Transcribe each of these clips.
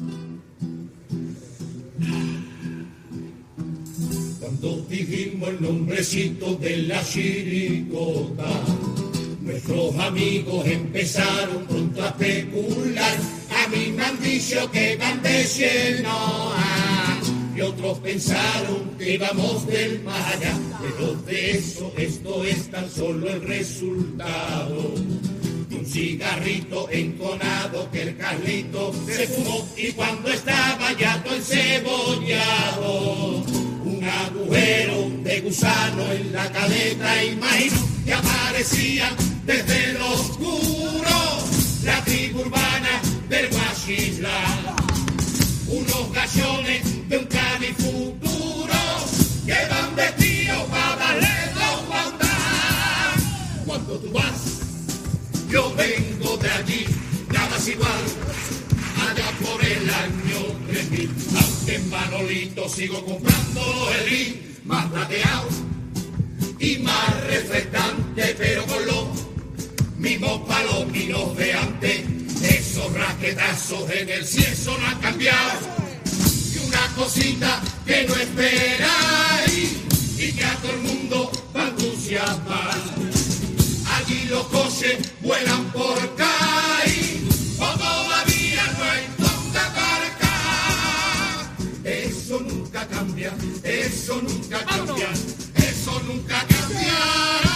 Cuando dijimos el nombrecito de la chirigota, nuestros amigos empezaron pronto a especular. A mí me han dicho que van de Chenoa y otros pensaron que íbamos del más allá. Pero de eso, esto es tan solo el resultado de un cigarrito enconado que el Carlito se fumó, y cuando estaba ya todo encebollado, un agujero de gusano en la caleta, imagino que aparecían desde lo oscuro la tribu urbana del Guachilá, unos gallones de un Cádiz futuro que van vestidos para darle dos bandas. Cuando tú vas, yo vengo de allí, nada es igual, allá por el año 3000, aunque en Manolito sigo comprando el más plateado y más refrescante, pero con los mismos palominos de antes. Esos raquetazos en el cielo no han cambiado, y una cosita que no esperáis y que a todo el mundo va a entusiasmar. Allí los coches vuelan por caí, o todavía no hay donde aparcar. Eso nunca cambia, eso nunca cambia, eso nunca cambiará.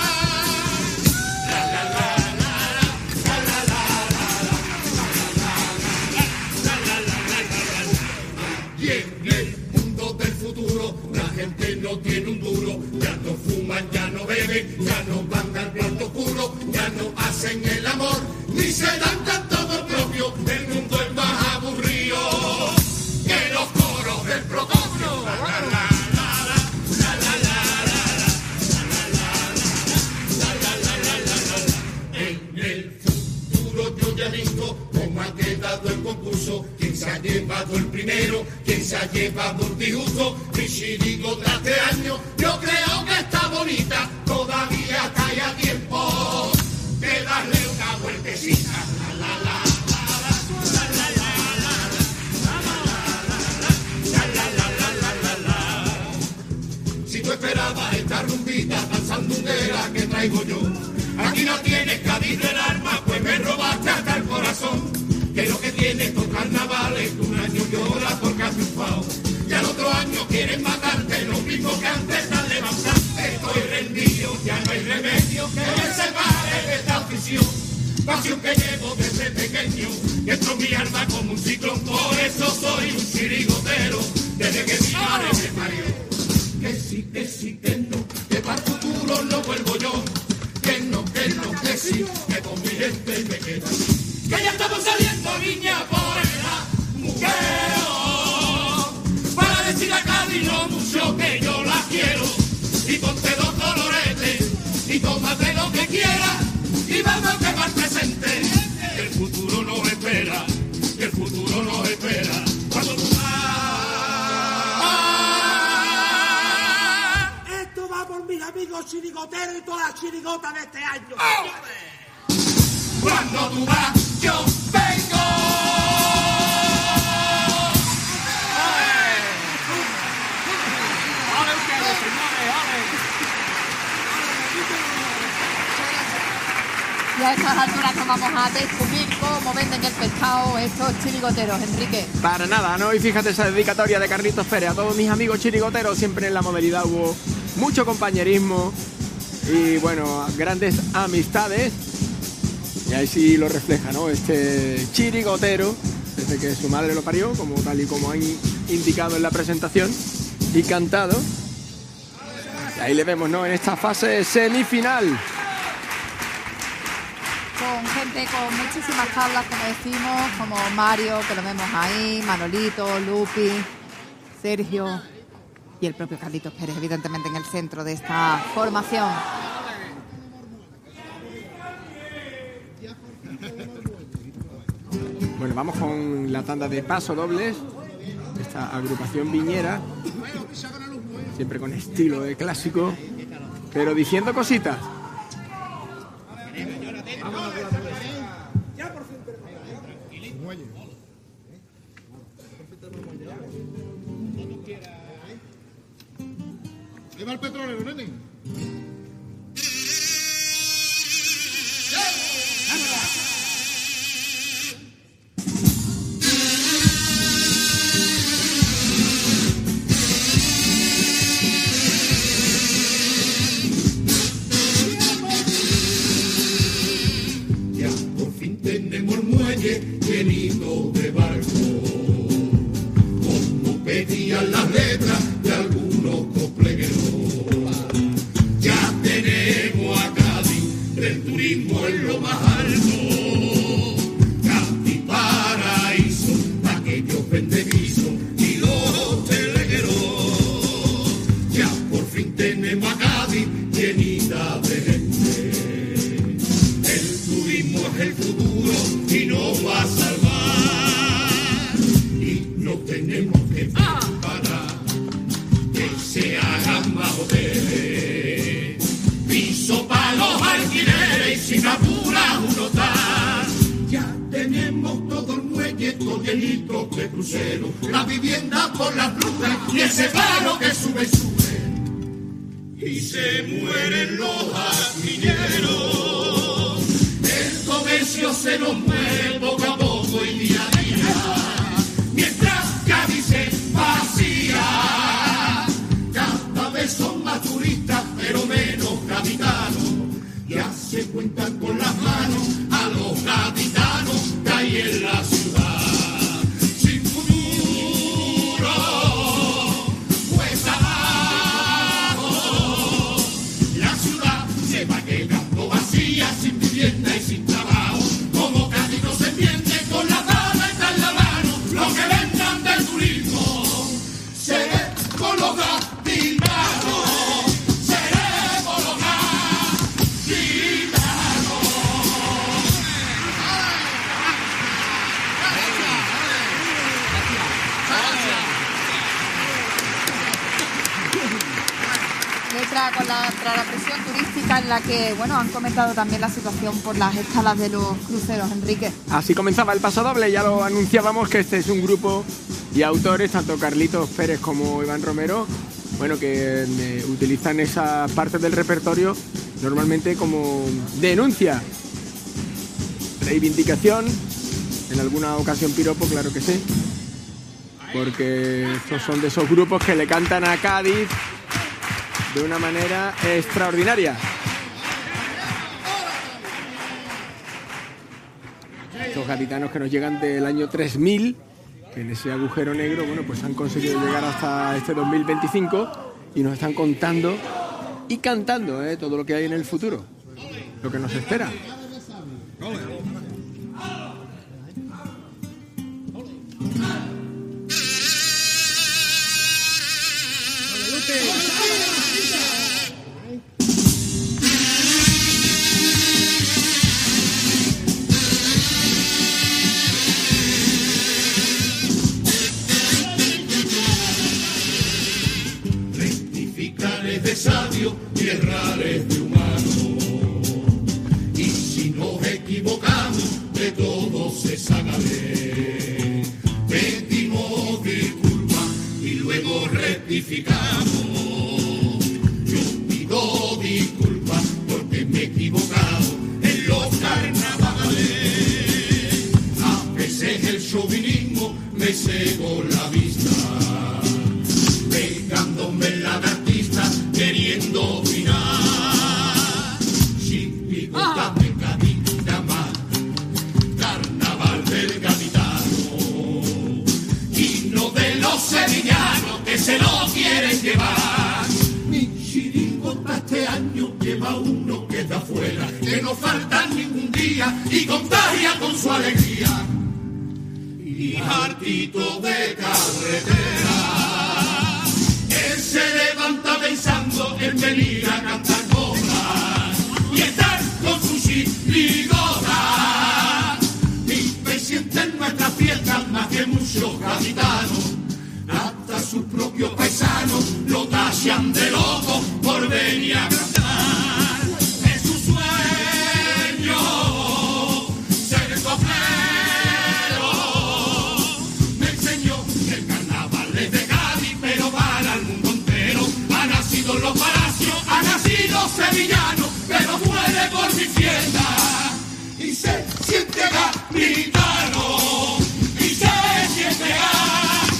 La la la. Y en el mundo del futuro la gente no tiene un duro, ya no fuman, ya no beben, ya no van al plato oscuro, ya no hacen el amor, ni se dan tanto amor propio. El mundo es más aburrido que los coros del Procopio. La, la, la. Yo ya he visto cómo ha quedado el concurso, quién se ha llevado el primero, quién se ha llevado el disgusto. Mi chirigota este año yo creo que está bonita, todavía está a tiempo de darle una vueltecita. La, la, la. Si tú esperabas esta rumbita tan sandunguera que traigo yo, aquí no tienes Cádiz del alma, pues me robaste hasta el corazón. Que lo que tienes con carnavales, un año lloras porque has triunfado, y al otro año quieren matarte, lo mismo que antes al levantar. Estoy rendido, ya no hay remedio que me separe de esta afición. Pasión que llevo desde pequeño, que entró en mi alma como un ciclón, por eso soy un chirigotero, desde que mi madre me parió. Que sí, que no, que para el futuro no vuelvo yo. Que no, que sí, que con mi gente me queda. Que ya estamos saliendo, niña, por el muqueo, para decir a Cádiz lo mucho que yo la quiero. Y ponte dos coloretes, y tómate lo que quieras, y vamos a quemar presente. Que el futuro nos espera, que el futuro nos espera. Cuando tú esto va por mis amigos chirigoteros y todas las chirigotas de este año. Cuando tú vas, yo vengo. Y a estas alturas nos vamos a descubrir cómo venden el pescado estos chirigoteros, Enrique. Para nada, ¿no? Y fíjate esa dedicatoria de Carlitos Pérez a todos mis amigos chirigoteros. Siempre en la modalidad hubo mucho compañerismo y, bueno, grandes amistades. Y ahí sí lo refleja, ¿no? Este chirigotero, desde que su madre lo parió, como tal y como han indicado en la presentación y cantado. Y ahí le vemos, ¿no? En esta fase semifinal. Con gente con muchísimas tablas, como decimos, como Mario, que lo vemos ahí, Manolito, Lupi, Sergio y el propio Carlitos Pérez, evidentemente en el centro de esta formación. Bueno, vamos con la tanda de paso dobles, esta agrupación viñera, siempre con estilo de clásico, pero diciendo cositas. Ahí va el petrolero, nene. Ya por fin tenemos el muelle llenito de barcos, como pedían las letras de algunos coplegueros. Ya tenemos a Cádiz del turismo en lo más alto, Cádiz paraíso, aquellos vendeguisos y los telegueros. Ya por fin tenemos a Cádiz llenita de gente. El turismo es el futuro y nos va a salvar. Y no tenemos que preparar que se hagan más hoteles, piso para los alquileres y sin apura un hotel. Ya tenemos todo el muelle, todo llenito de cruceros, la vivienda por las rutas y ese paro que sube y sube. Y se mueren los astilleros, el comercio se nos muere poco a poco y día a día, mientras Cádiz se vacía. Cada vez son más turistas, pero menos gaditanos. Ya se cuentan con las manos a los gaditanos que hay en la ciudad. Sin futuro, pues abajo, la ciudad se va quedando vacía, sin vivienda y sin trabajo. Como Cádiz no se entiende, con la paleta en la mano, lo que vendan del turismo, seremos los gaditanos, seremos los gaditanos. Letra contra la presión turística en la que, bueno, han comentado también la situación por las escalas de los cruceros, Enrique. Así comenzaba el Paso Doble, ya lo anunciábamos que este es un grupo de autores, tanto Carlitos Pérez como Iván Romero, bueno, que utilizan esa parte del repertorio normalmente como denuncia, reivindicación, en alguna ocasión piropo, claro que sí, porque estos son de esos grupos que le cantan a Cádiz de una manera extraordinaria. Estos gaditanos que nos llegan del año 3000, que en ese agujero negro, bueno, pues han conseguido llegar hasta este 2025 y nos están contando y cantando todo lo que hay en el futuro, lo que nos espera. Rectificar de sabio y errar es de humano. Y si nos equivocamos, de todo se sacaré. Pedimos disculpas y luego rectificamos. Yo pido disculpas porque me he equivocado en los carnavales. A veces el chauvinismo me cegó la vista, pegándome en la de artista, queriendo opinar. Chirigotas de Cádiz, más carnaval del gaditano, y no de los sevillanos que se lo quieren llevar. Mi chirigota este año lleva uno que está afuera, que no falta ningún día y contagia con su alegría. Y hartito de carretera, él se levanta pensando en venir a cantar cosas y estar con su chirigota. Vive y siente en nuestras fiestas más que muchos gaditanos. Hasta sus propios paisanos lo tachan de loco por venir a cantar. Es su sueño ser coplero. Me enseñó que sevillano, pero muere por mi fiesta. Y se siente gaditano, y se siente gaditano.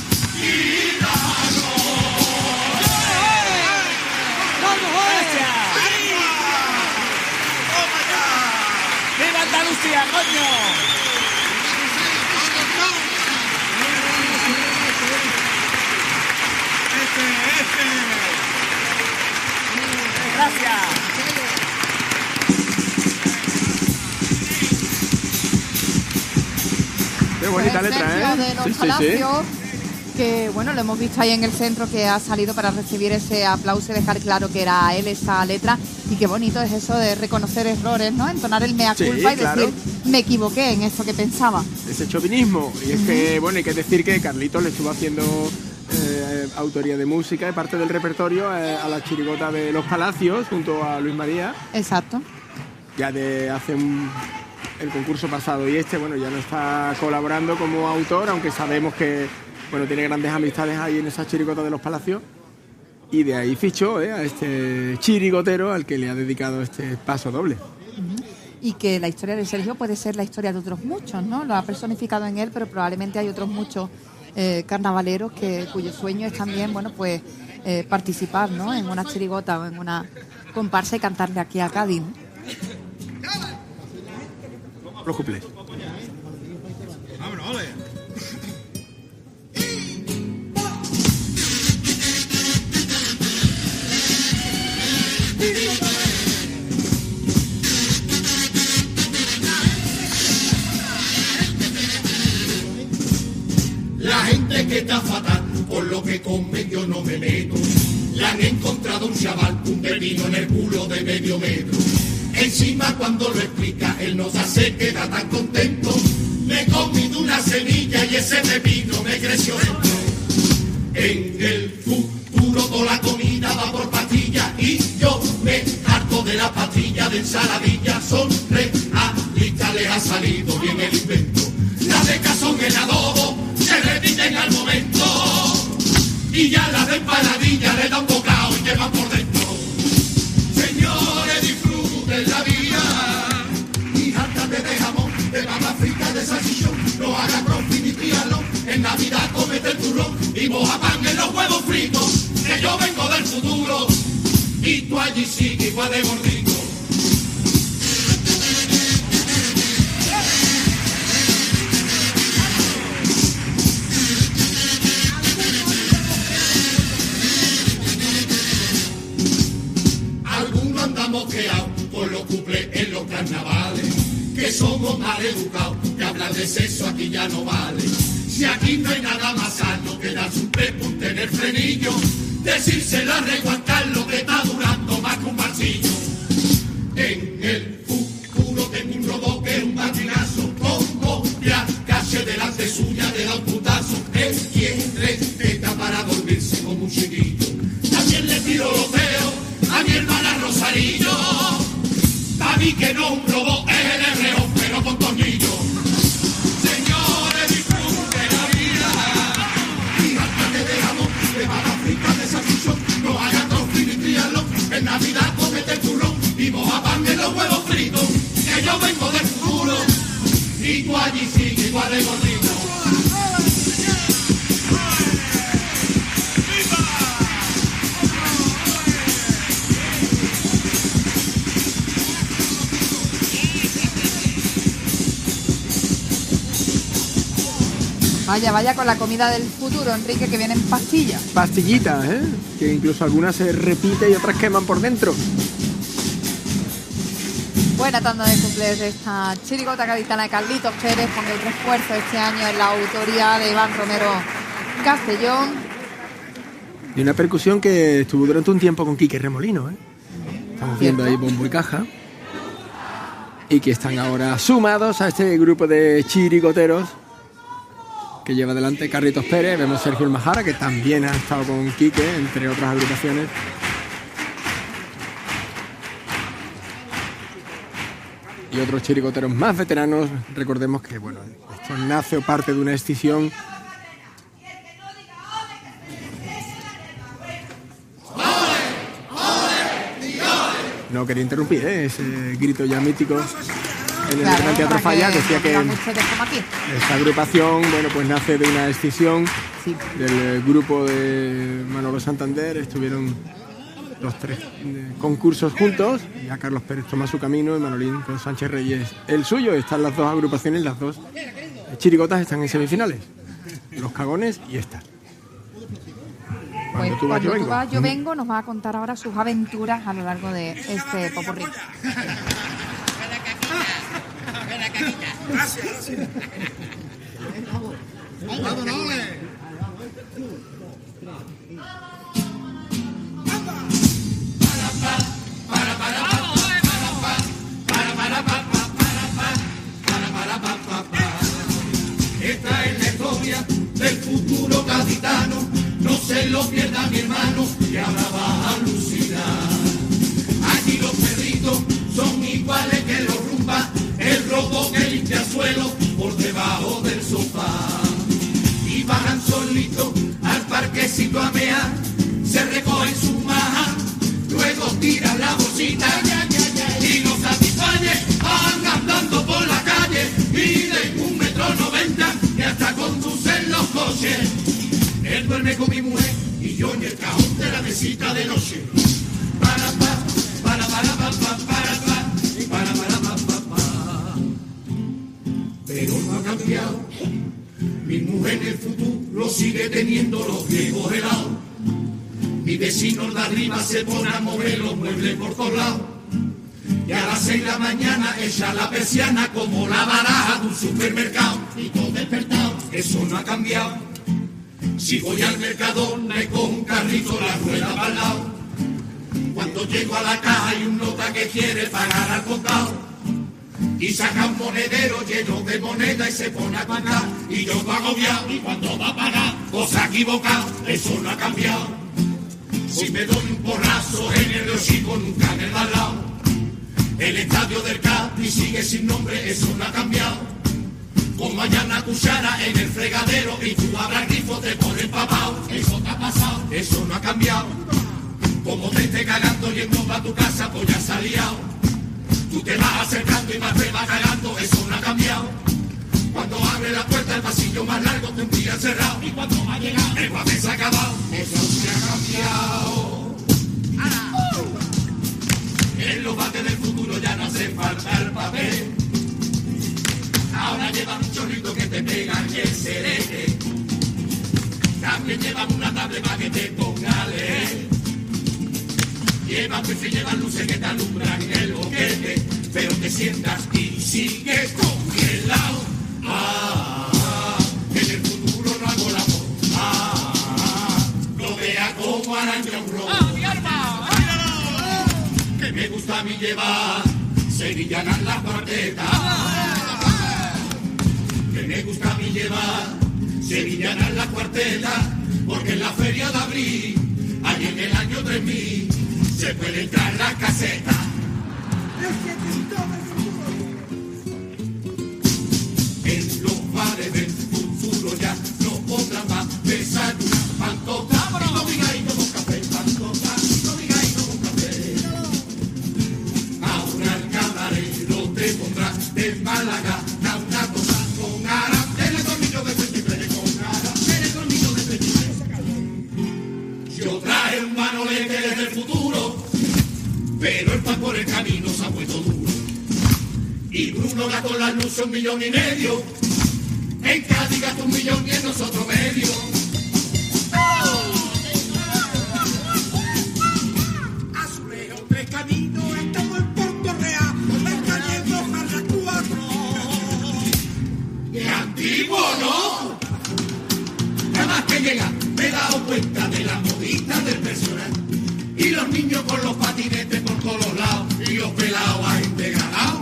¡Viva Andalucía, coño! Gracias. Qué bonita Pues letra, Sergio ¿eh? de los Palacios, que bueno, lo hemos visto ahí en el centro, que ha salido para recibir ese aplauso y dejar claro que era él esa letra. Y qué bonito es eso de reconocer errores, ¿no? Entonar el mea culpa y claro. decir, me equivoqué en esto que pensaba. Ese chauvinismo. Y es que, bueno, hay que decir que Carlitos le estuvo haciendo autoría de música y parte del repertorio a la chirigota de Los Palacios junto a Luis María. Exacto. Ya de hace el concurso pasado, y bueno, ya no está colaborando como autor, aunque sabemos que, bueno, tiene grandes amistades ahí en esa chirigota de Los Palacios, y de ahí fichó a este chirigotero al que le ha dedicado este paso doble. Y que la historia de Sergio puede ser la historia de otros muchos, ¿no? Lo ha personificado en él, pero probablemente hay otros muchos carnavaleros cuyo sueño es también, bueno, pues participar, ¿no? En una chirigota o en una comparsa y cantarle aquí a Cádiz. Los cuplés. Vámonos, ole. La gente que está fatal por lo que come yo no me meto. Le han encontrado un chaval, un pepino en el culo de medio metro. Encima cuando lo explica, él no se queda tan contento. Me he comido una semilla y ese pepino me creció dentro. En el futuro toda la comida va por pastillas y yo me harto de la pastilla de ensaladilla. Son realistas, les ha salido bien el invento. Las becas son el adobo, se repiten al momento. Y ya las de empanadilla le da un bocado y llevan por dentro. Señores, disfruten la vida y jártate de jamón, de papas fritas, de salchichón. No hagas crossfit ni triatlón, en Navidad comete el turrón y moja pan en los huevos fritos, que yo vengo del futuro y tú allí sigue igual de gordito. Algunos andamos queados por los cuplés en los carnavales, que somos mal educados, que hablar de sexo aquí ya no vale. Si aquí no hay nada más sano que darse un pepunte en el frenillo, decírselo a reguantar lo que está durando más que un marcillo. En el futuro tengo un robot que es un patinazo, como ya calle delante suya le da un putazo. Él quiere está para dormirse como un chiquillo. También le tiro los dedos a mi hermana Rosarillo. Pa' mí que no un robot es el RO, pero con tornillo. Señores, disfruten la vida y jártate de jamón, de papas fritas, de salchichón. No hagan crossfit ni triatlón, en Navidad comete el turrón y moja pan en los huevos fritos, que yo vengo del futuro y tú allí sigue igual de gordito. Vaya, vaya con la comida del futuro, Enrique, que viene en pastillas. Pastillitas, que incluso algunas se repiten y otras queman por dentro. Buena tanda de cumpleaños de esta chirigota gaditana de Carlitos Pérez, con el refuerzo este año en la autoría de Iván Romero Castellón. Y una percusión que estuvo durante un tiempo con Quique Remolino, Estamos viendo ahí bombo y caja. Y que están ahora sumados a este grupo de chirigoteros que lleva adelante Carlitos Pérez. Vemos Sergio El Majara, que también ha estado con Quique, entre otras agrupaciones. Y otros chirigoteros más veteranos. Recordemos que, bueno, esto nace o parte de una escisión. quería interrumpir, ese grito ya mítico en el Gran Teatro Falla, que decía que esta agrupación, bueno, pues nace de una escisión del grupo de Manolo Santander. Estuvieron los 3 concursos juntos, y a Carlos Pérez toma su camino y Manolín con Sánchez Reyes el suyo. Están las 2 agrupaciones, las 2 chirigotas están en semifinales, Los Cagones y esta. Pues cuando tú vas, yo vengo, nos va a contar ahora sus aventuras a lo largo de este popurrí. Gracias. Esta es la historia del futuro gaditano, no se lo pierda mi hermano, que ahora va a alucinar. Aquí los perritos son iguales que los rumbas, el robo que limpia suelo por debajo del sofá. Y bajan solitos al parquecito a mear, se recogen su maja, luego tiran la bolsita y no satisfalle, van andando por la calle, miden 1,90 m y hasta conducen los coches. Él duerme con mi mujer y yo en el cajón de la mesita de noche. Pero no ha cambiado. Mi mujer en el futuro sigue teniendo los viejos helados. Mi vecino de arriba se pone a mover los muebles por todos lados. Y a las 6 de la mañana echa la persiana como la baraja de un supermercado. Y todo despertado, eso no ha cambiado. Si voy al mercado me cojo un carrito, la rueda para el lado. Cuando llego a la caja hay un nota que quiere pagar al contado. Y saca un monedero lleno de moneda y se pone a contar. Y yo va agobiado, y cuando va a pagar, cosa equivocada, eso no ha cambiado. Si me doy un porrazo en el hocico nunca me da al lado. El estadio del Cádiz sigue sin nombre, eso no ha cambiado. Como haya una cuchara en el fregadero y tú abras el grifo te pones empapado, eso te ha pasado, eso no ha cambiado. Como te esté cagando yendo para tu casa, pues ya se ha liado. Tú te vas acercando y más te vas cagando, eso no ha cambiado. Cuando abre la puerta el pasillo más largo te un día cerrado. Y cuando va a llegar el papel se ha acabado, eso se ha cambiado. En los bates del futuro ya no hace falta el papel. Ahora llevan un chorrito que te pegan y el cereje. También llevan una tablet para que te ponga a leer. Llevan wifi y llevan luces que te alumbran el boquete. Pero te sientas y sigues congelado. En el futuro no hago la voz. No vea cómo araña un robo. ¡Mi arma! Que me gusta a mí llevar sevillanas las cuartetas. Que me gusta a mí llevar sevillanas las cuartetas. Porque en la feria de abril, allí en el año 3000, se puede entrar la caseta. En los bares del futuro ya no podrán más desayunar pantoja. No digáis con café, pantoja. No digáis con café. Ahora el camarero te pondrá de Málaga una cosa con arandeles, tornillo de 23, con arandeles, tornillo de 23. Yo traje un manolete desde el futuro, pero el pan por el camino se ha puesto duro. Y Bruno gastó las luces 1,5 millones. En Cádiz gastó 1 millón y en nosotros medio. Azulejo, Tres Caminos, estamos en Puerto Real, en calle Mojarra 4. ¡Qué antiguo, no! Nada más que llega, me he dado cuenta de la modita del personal. Y los niños con los patinetes por todos los lados. Y los pelados a gente ganado.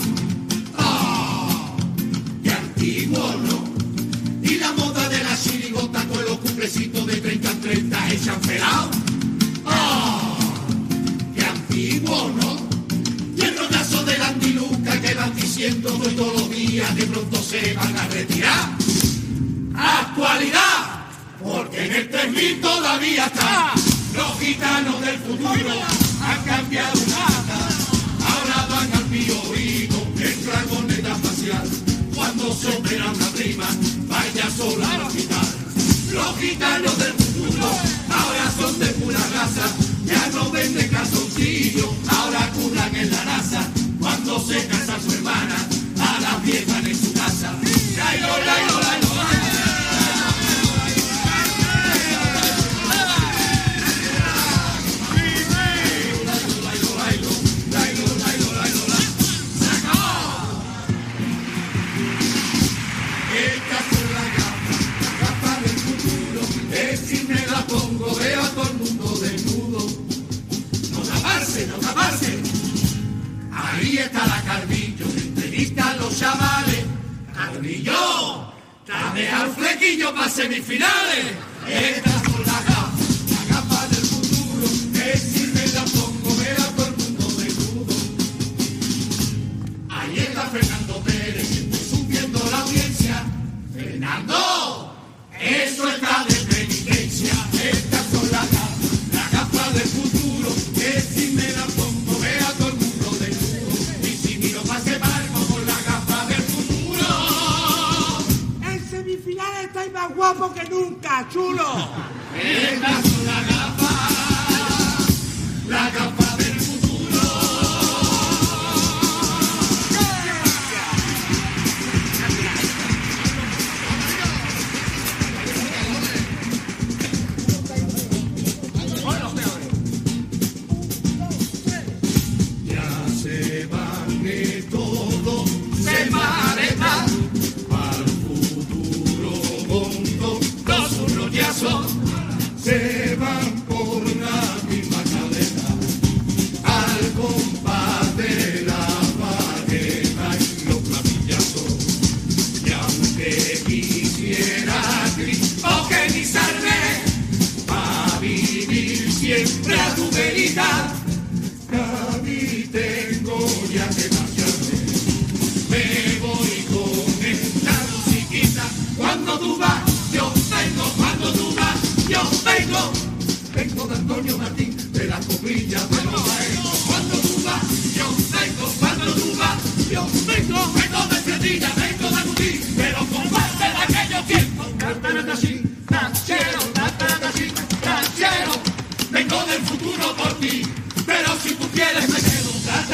¡Qué antiguo, no! Y la moda de la chirigota con los cumplecitos de 30 en 30 echan pelado. ¡Qué antiguo, no! Y el rollazo de la andiluca que van diciendo todos los días que pronto se van a retirar. ¡Actualidad! Porque en el 3000 todavía están los gitanos del futuro. Han cambiado nada. mi oído entra corneta facial. Cuando se opera una prima, vaya sola al hospital. Los gitanos del futuro ahora son de pura raza. Ya no venden calzoncillos, ahora curran en la raza. Cuando se casa su hermana, a las viejas en su casa. Lailo, lailo, lailo, veo a todo el mundo desnudo. No taparse. Ahí está la Carvillo, entrevista a los chavales. Carvillo, dame al flequillo para semifinales. Estas son las gafas del futuro, que si me las pongo veo a todo el mundo desnudo. Ahí está Fernando Pérez, que estoy subiendo la audiencia. Fernando, eso está de penitencia. Estas son las gafas del futuro, que si me las pongo veo a todo el mundo desnudo. Y si miro más que barco con las gafas del futuro. En semifinales estáis más guapos que nunca, chulo. Estas son las gafas del futuro. Se van por la misma cadena al compás de la pareja y los clavillazos. Y aunque quisiera cristianizarme a vivir siempre a tu verita, a mí tengo ya que marcharme. Me voy con esta musiquita. Cuando tú vas, yo vengo. Cuando tú vas, yo vengo de Antonio Martín, de las copillas de los maestros. Cuando tú vas, yo vengo. Cuando tú vas, yo vengo de Fredilla, vengo de Agustín, pero comparte de aquellos tiempos. Tanchero, vengo del futuro por ti, pero si tú quieres me quedo.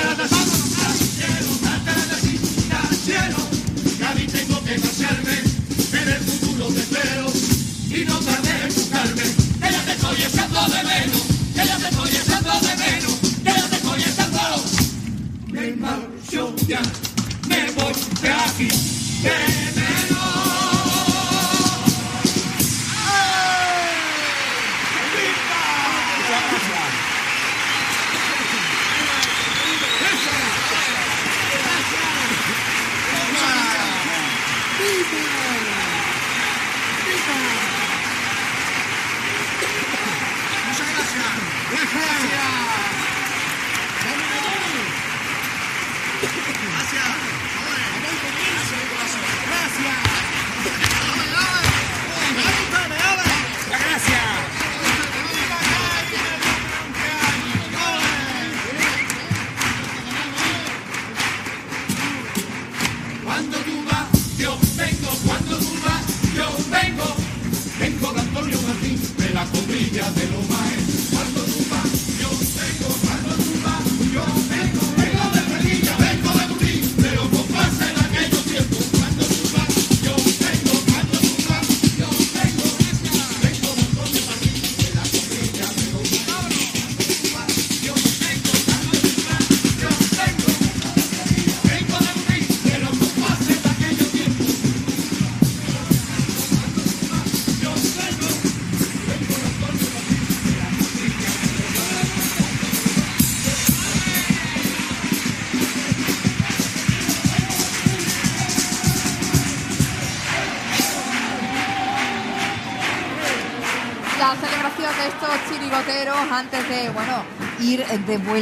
Tanchero, ya ni tengo que marcharme, en el futuro te espero y no tardes en buscarme. Que ya te estoy echando de menos, que ya te estoy echando de menos, que ya te estoy echando. Me marcho ya, me voy de aquí, que me voy. Cuando tú vas, yo vengo. Cuando tú vas, yo vengo. Vengo de Antonio Martín, de la copilla de los maestros. Cuando tú vas, yo vengo. Cuando tú vas, yo vengo. Vengo de Fredilla, vengo de Agustín, pero con pase en aquellos tiempos. Cuando tú vas, yo vengo. Cuando tú vas, yo vengo. Vengo de Antonio Martín, de la copilla de los maestros. Yo vengo. Cuando tú vas, yo vengo. Vengo de Agustín, pero con pase en aquellos tiempos. La celebración de estos chirigoteros antes de, ir de vuelta.